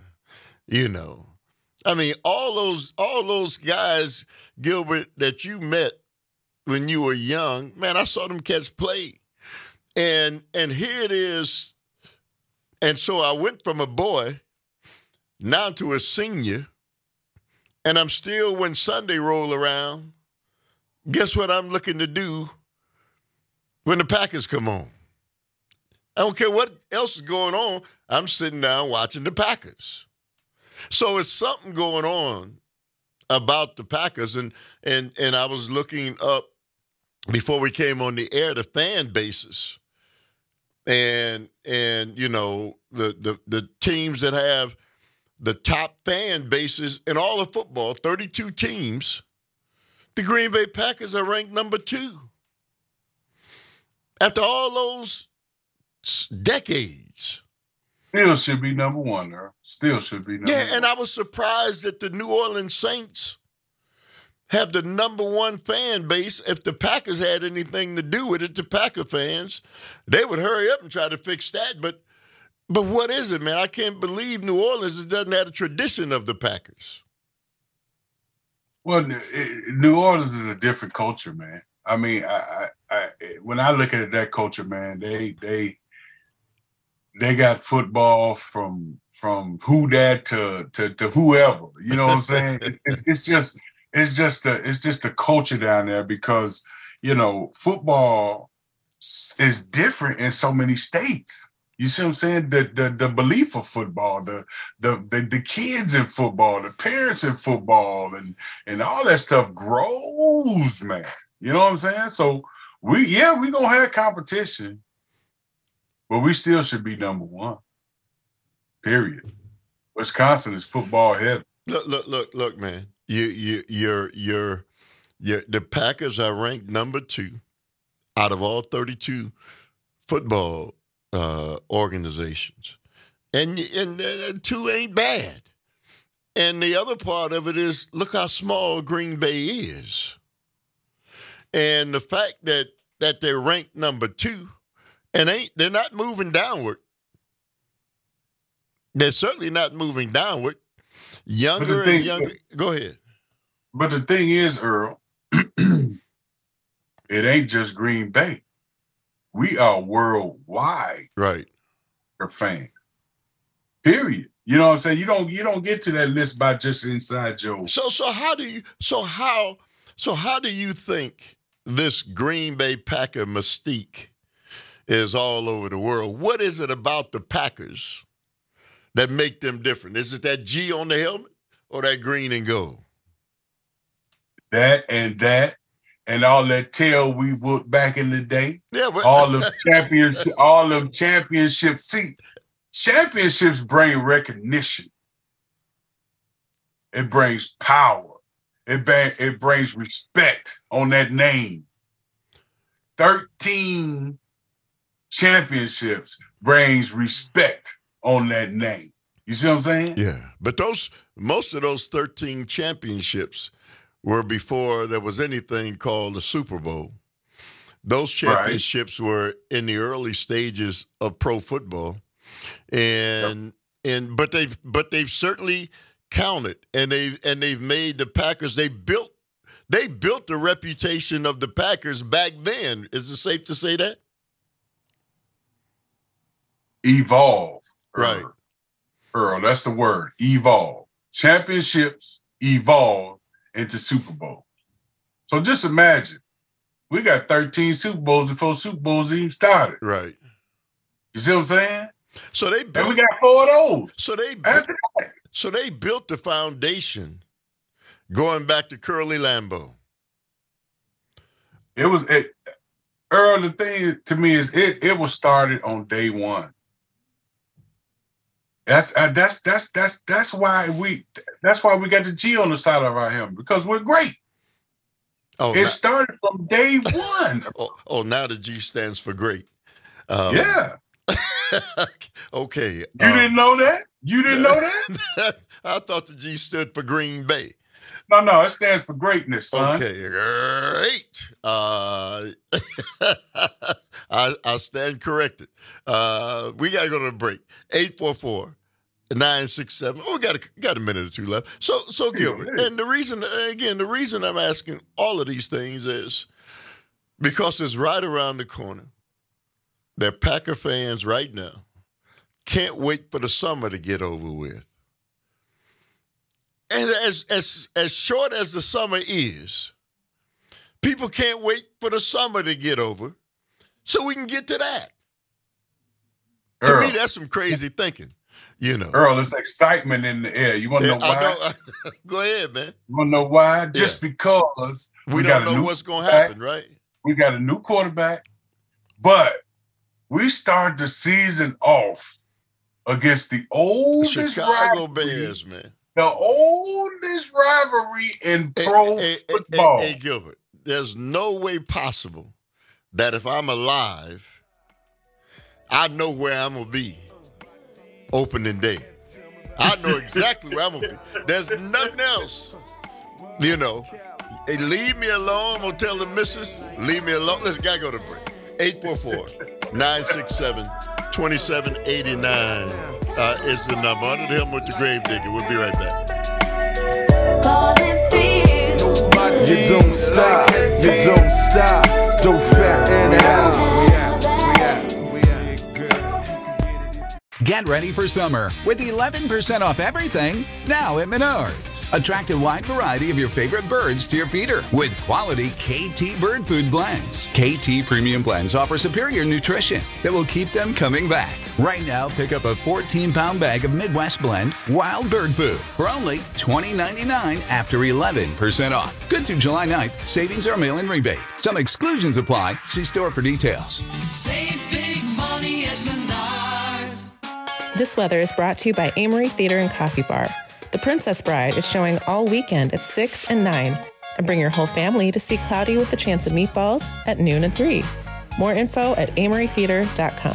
I mean, all those guys, Gilbert, that you met when you were young, man, I saw them cats play. And here it is. And so I went from a boy now to a senior, and I'm still, when Sunday roll around, guess what I'm looking to do when the Packers come on? I don't care what else is going on. I'm sitting down watching the Packers. So it's something going on about the Packers, and I was looking up before we came on the air the fan bases, and the teams that have the top fan bases in all of football, 32 teams. The Green Bay Packers are ranked number 2. After all those decades.
Still should be number 1, there. Still should be number 1.
Yeah, and I was surprised that the New Orleans Saints have the number 1 fan base. If the Packers had anything to do with it, the Packer fans, they would hurry up and try to fix that. But what is it, man? I can't believe New Orleans doesn't have a tradition of the Packers.
Well, New Orleans is a different culture, man. I mean, I when I look at that culture, man, they got football from who that to whoever. You know what I'm saying? It's just a culture down there because football is different in so many states. You see what I'm saying? The belief of football, the kids in football, the parents in football, and all that stuff grows, man. You know what I'm saying? So we gonna have competition, but we still should be number 1. Period. Wisconsin is football heavy.
Look, man. The Packers are ranked number 2 out of all 32 football organizations, and 2 ain't bad. And the other part of it is, look how small Green Bay is, and the fact that they're ranked number 2, and they're not moving downward. They're certainly not moving downward. Younger and younger. Go ahead.
But the thing is, Earl, it ain't just Green Bay. We are worldwide,
right?
For fans. Period. You know what I'm saying? You don't get to that list by just inside Joe.
So how So how do you think this Green Bay Packer mystique is all over the world? What is it about the Packers that make them different? Is it that G on the helmet or that green and gold?
That and all that tail we whooped back in the day.
Yeah, but
all of championships. See, championships bring recognition. It brings power. It brings respect on that name. 13 championships brings respect on that name. You see what I'm saying?
Yeah, but most of those 13 championships were before there was anything called the Super Bowl. Those championships were in the early stages of pro football, but they've certainly counted, and they've made the Packers. They built the reputation of the Packers back then. Is it safe to say that?
Evolve,
right?
Earl, that's the word. Evolve. Championships evolve into Super Bowl. So just imagine, we got 13 Super Bowls before Super Bowls even started.
Right.
You see what I'm saying?
So we
got 4 of those.
So they built the foundation going back to Curly Lambeau.
Earl, the thing to me is it was started on day one. That's why we got the G on the side of our helmet, because we're great. Started from day one.
Now the G stands for great.
Yeah.
Okay.
You didn't know that? You didn't know that?
I thought the G stood for Green Bay.
No, it stands for greatness, son.
Okay, great. I stand corrected. We got to go to the break. 844-967. We got a minute or two left. So Gilbert, and the reason I'm asking all of these things is because it's right around the corner. They're Packer fans right now. Can't wait for the summer to get over with. And as short as the summer is, people can't wait for the summer to get over so we can get to that.
Earl,
to me, that's some crazy thinking,
Earl, there's excitement in the air. You want to know why?
Go ahead, man.
You want to know why? Just because
we don't know what's going to happen, right?
We got a new quarterback, but we start the season off against the oldest
Chicago Bears, man.
The oldest rivalry in pro football.
Hey, Gilbert, there's no way possible that if I'm alive, I know where I'm going to be opening day. I know exactly where I'm going to be. There's nothing else. Hey, leave me alone. I'm going to tell the missus, leave me alone. Let's got to go to break. 844-967-2789 is the number. Under the helmet with the grave digger. We'll be right back.
You don't stop. You don't stop. Don't fatten out.
Get ready for summer with 11% off everything now at Menards. Attract a wide variety of your favorite birds to your feeder with quality KT bird food blends. KT Premium Blends offer superior nutrition that will keep them coming back. Right now, pick up a 14-pound bag of Midwest Blend Wild Bird Food for only $20.99 after 11% off. Good through July 9th. Savings are mail-in rebate. Some exclusions apply. See store for details.
Save big money at Menards.
This weather is brought to you by Amory Theater and Coffee Bar. The Princess Bride is showing all weekend at 6 and 9. And bring your whole family to see Cloudy with a Chance of Meatballs at noon and 3. More info at amorytheater.com.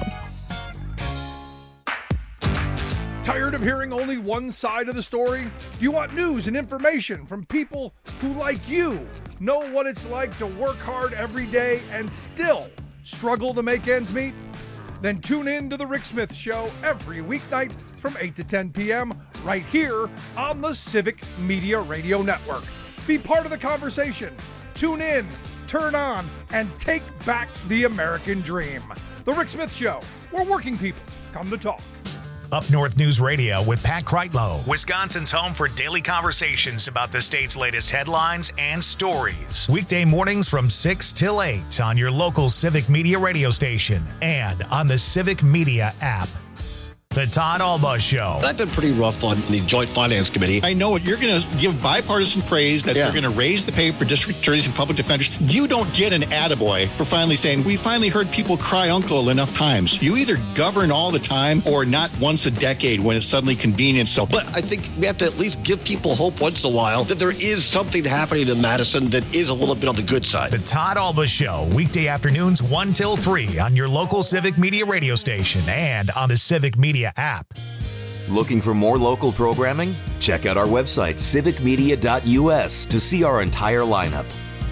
Tired of hearing only one side of the story? Do you want news and information from people who, like you, know what it's like to work hard every day and still struggle to make ends meet? Then tune in to The Rick Smith Show every weeknight from 8 to 10 p.m. right here on the Civic Media Radio Network. Be part of the conversation. Tune in, turn on, and take back the American dream. The Rick Smith Show, where working people come to talk.
Up North News Radio with Pat Kreitlow, Wisconsin's home for daily conversations about the state's latest headlines and stories. Weekday mornings from 6 till 8 on your local Civic Media radio station and on the Civic Media app. The Todd Alba Show.
I've been pretty rough on the Joint Finance Committee. I know you're going to give bipartisan praise that they're going to raise the pay for district attorneys and public defenders. You don't get an attaboy for finally saying, we finally heard people cry uncle enough times. You either govern all the time or not once a decade when it's suddenly convenient. So,
but I think we have to at least give people hope once in a while that there is something happening in Madison that is a little bit on the good side.
The Todd Alba Show, weekday afternoons 1 till 3 on your local Civic Media radio station and on the Civic Media app.
Looking for more local programming? Check out our website, civicmedia.us, to see our entire lineup.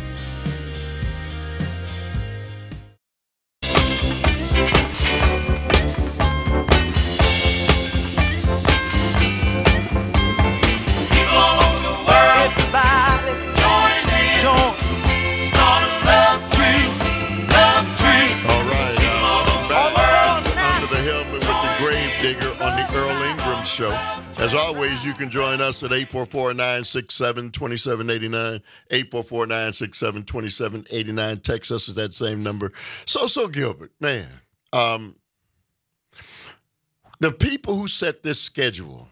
Show. As always, you can join us at 844-967-2789, 844-967-2789. Text us at that same number. So Gilbert, man, the people who set this schedule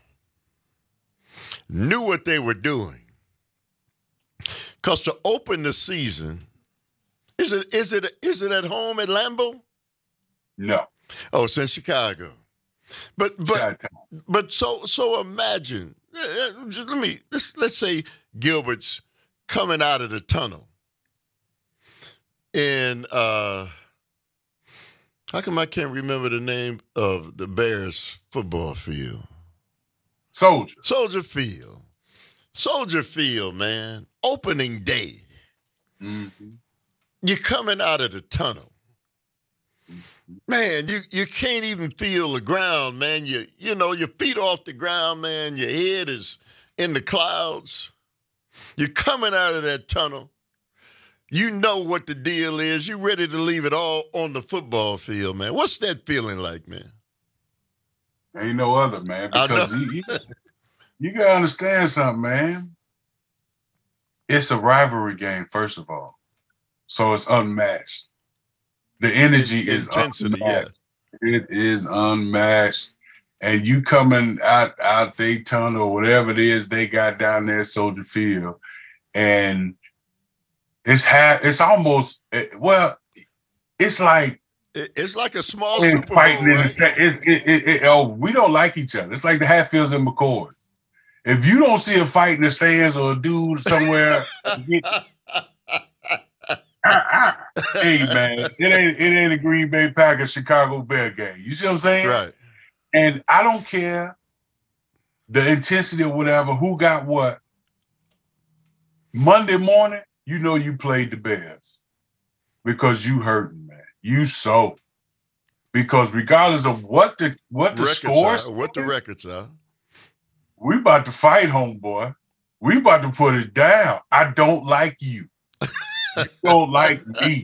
knew what they were doing. Because to open the season, is it at home at Lambeau?
No.
Oh, it's in Chicago. But so imagine. Let's say Gilbert's coming out of the tunnel, and how come I can't remember the name of the Bears football field? Soldier Field, man. Opening day. Mm-hmm. You're coming out of the tunnel. Man, you can't even feel the ground, man. You know, your feet off the ground, man. Your head is in the clouds. You're coming out of that tunnel. You know what the deal is. You're ready to leave it all on the football field, man. What's that feeling like, man?
Ain't no other, man. Because you got to understand something, man. It's a rivalry game, first of all. So it's unmatched. The energy is intensity, unmatched. Yeah. It is unmatched. And you coming out Daytona or whatever it is they got down there at Soldier Field, and it's almost, well, it's like
a small Super Bowl, right?
We don't like each other. It's like the Hatfields and McCoys. If you don't see a fight in the stands or a dude somewhere, hey man, it ain't a Green Bay Packers Chicago Bear game. You see what I'm saying?
Right.
And I don't care the intensity or whatever, who got what. Monday morning, you know you played the Bears because you hurting, man. You so. Because regardless of what the scores,
what the records are,
we about to fight, homeboy. We about to put it down. I don't like you. You don't like me.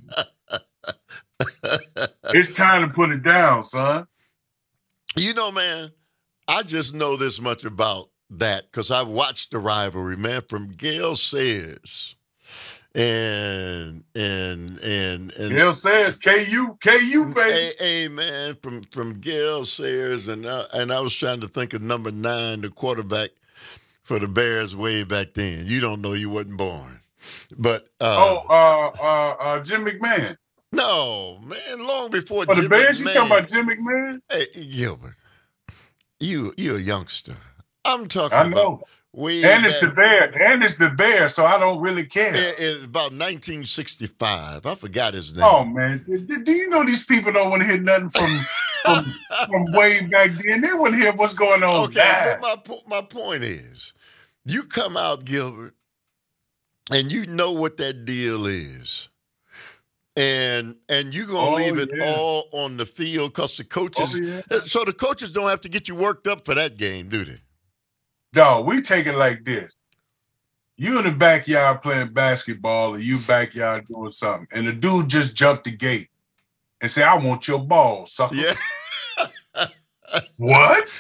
It's time to put it down, son.
You know, man, I just know this much about that because I've watched the rivalry, man, from Gale Sayers and
Gale Sayers, KU, baby.
Hey, man, from Gale Sayers, and I was trying to think of number 9, the quarterback for the Bears way back then. You don't know, you wasn't born. But
Jim McMahon.
No, man, long before
Jim
the
Bears,
McMahon.
You talking about Jim McMahon?
Hey, Gilbert, you're a youngster. I'm talking
I know. It's the Bear, so I don't really care.
It's about 1965. I forgot his name.
Oh man, do you know these people don't want to hear nothing from way back then? They want to hear what's going on.
Okay, but my point is, you come out, Gilbert, and you know what that deal is. And you're going to leave it all on the field because the coaches so the coaches don't have to get you worked up for that game, do they?
No, we take it like this. You in the backyard playing basketball or you backyard doing something, and the dude just jumped the gate and say, I want your ball, sucker.
Yeah.
What?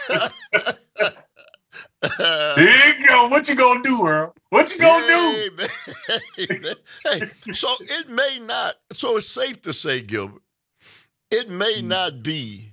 Here you go. What you gonna do, Earl? What you gonna do?
Man. Hey, so it may not. So it's safe to say, Gilbert, it may not be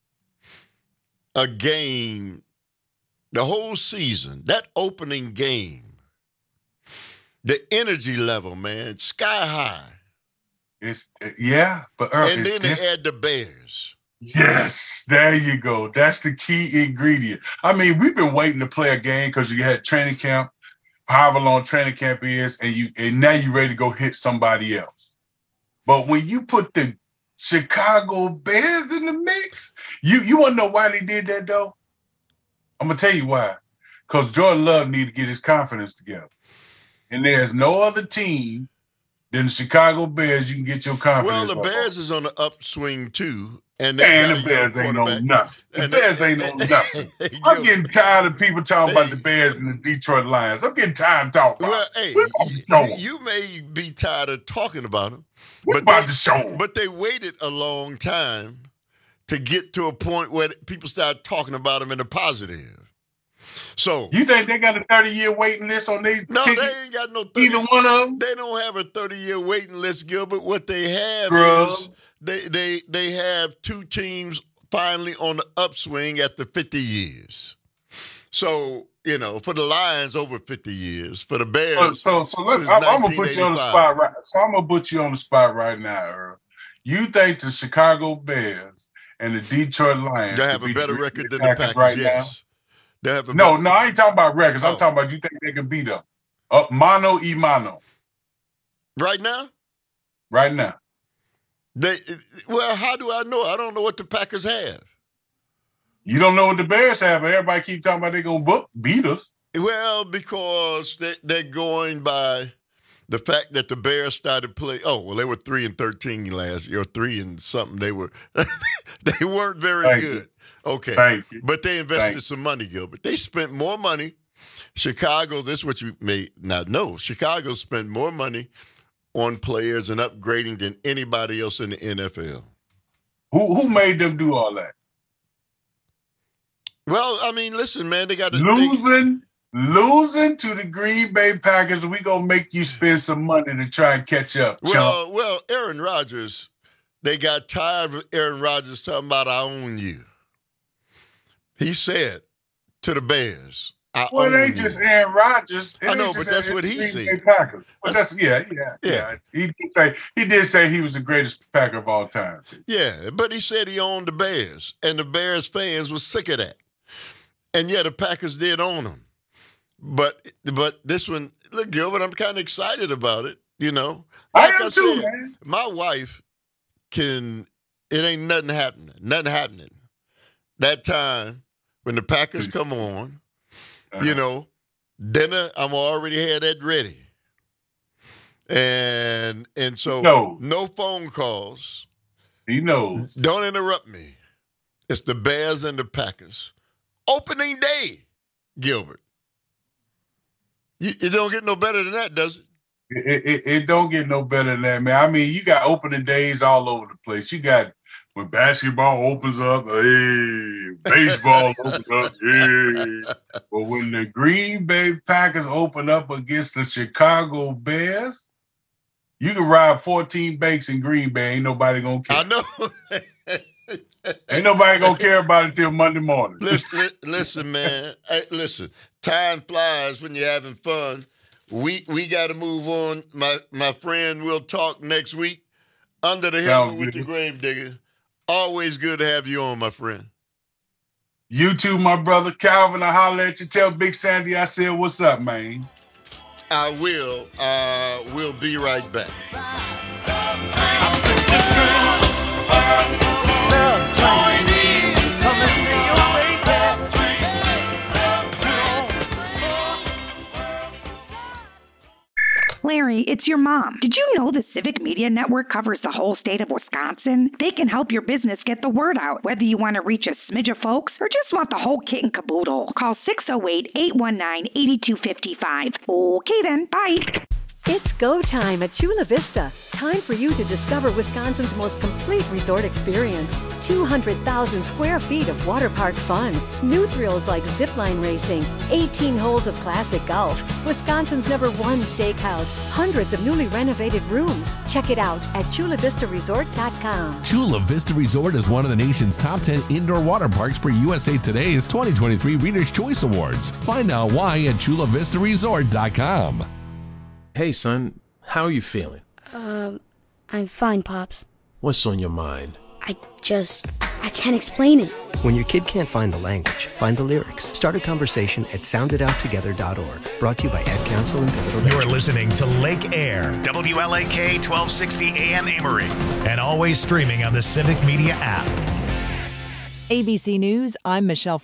a game the whole season. That opening game, the energy level, man, sky high.
It's but Earl,
and then they add the Bears.
Yes, there you go. That's the key ingredient. I mean, we've been waiting to play a game because you had training camp, however long training camp is, and now you're ready to go hit somebody else. But when you put the Chicago Bears in the mix, you want to know why they did that, though? I'm going to tell you why. Because Jordan Love needs to get his confidence together. And there's no other team than the Chicago Bears you can get your confidence.
Well, the Bears is on the upswing, too.
And the Bears ain't on nothing. The Bears ain't on nothing. I'm getting tired of people talking about the Bears and the Detroit Lions. I'm getting tired of talking about
them. You may be tired of talking about them. But they waited a long time to get to a point where people start talking about them in a positive. So
you think they got a 30-year waiting list on these tickets?
They ain't got no 30,
either one of them.
They don't have a 30-year waiting list, Gilbert. What they have is they have two teams finally on the upswing after 50 years. So, for the Lions, over 50 years. For the Bears,
so I'm gonna put you on the spot right. So I'm gonna put you on the spot right now, Earl. You think the Chicago Bears and the Detroit Lions
they have a better record than the Packers
right
yes.
now? No, I ain't talking about records. I'm talking about you think they can beat them mano y mano
right now.
Right now.
How do I know? I don't know what the Packers have.
You don't know what the Bears have, but everybody keep talking about they're going to beat us.
Well, because they're going by the fact that the Bears started playing. Oh, well, they were 3-13 last year, or 3 and something. They were, they weren't very good. Okay.
Thank you.
But they invested some money, Gilbert. They spent more money. Chicago, this is what you may not know. Chicago spent more money on players and upgrading than anybody else in the NFL.
Who made them do all that?
Well, I mean, listen, man, they got to
losing to the Green Bay Packers. We gonna make you spend some money to try and catch up.
Well, Aaron Rodgers, they got tired of Aaron Rodgers talking about "I own you." He said to the Bears,
"Well, it ain't just Aaron Rodgers.
I know, but that's what he said.
But that's yeah. He did say he was the greatest Packer of all time. Too.
Yeah, but he said he owned the Bears, and the Bears fans were sick of that. And yeah, the Packers did own them. But this one, look, Gilbert, I'm kind of excited about it.
Like I am too, man.
My wife it ain't nothing happening. That time when the Packers come on, dinner, I'm already had that ready. And so no phone calls.
He knows.
Don't interrupt me. It's the Bears and the Packers. Opening day, Gilbert. It don't get no better than that, does it?
It don't get no better than that, man. I mean, you got opening days all over the place. You got when basketball opens up, hey, baseball opens up, hey. But when the Green Bay Packers open up against the Chicago Bears, you can ride 14 banks in Green Bay. Ain't nobody gonna care.
I know.
Ain't nobody gonna care about it till Monday morning.
Listen, man. Hey, listen. Time flies when you're having fun. We got to move on. My friend, we'll talk next week. Under the Hill with the Gravedigger. Always good to have you on, my friend.
You too, my brother. Calvin, I'll holler at you. Tell Big Sandy I said what's up, man.
I will. We'll be right back.
Larry, it's your mom. Did you know the Civic Media Network covers the whole state of Wisconsin? They can help your business get the word out, whether you want to reach a smidge of folks or just want the whole kit and caboodle. Call 608-819-8255. Okay then, bye.
It's go time at Chula Vista. Time for you to discover Wisconsin's most complete resort experience. 200,000 square feet of water park fun. New thrills like zipline racing. 18 holes of classic golf. Wisconsin's #1 steakhouse. Hundreds of newly renovated rooms. Check it out at ChulaVistaResort.com.
Chula Vista Resort is one of the nation's top 10 indoor water parks per USA Today's 2023 Reader's Choice Awards. Find out why at ChulaVistaResort.com.
Hey, son, how are you feeling?
I'm fine, Pops.
What's on your mind?
I can't explain it.
When your kid can't find the language, find the lyrics. Start a conversation at sounditouttogether.org. Brought to you by Ad Council and Pivotal Ventures.
You're listening to Lake Air, WLAK 1260 AM Amory, and always streaming on the Civic Media app.
ABC News, I'm Michelle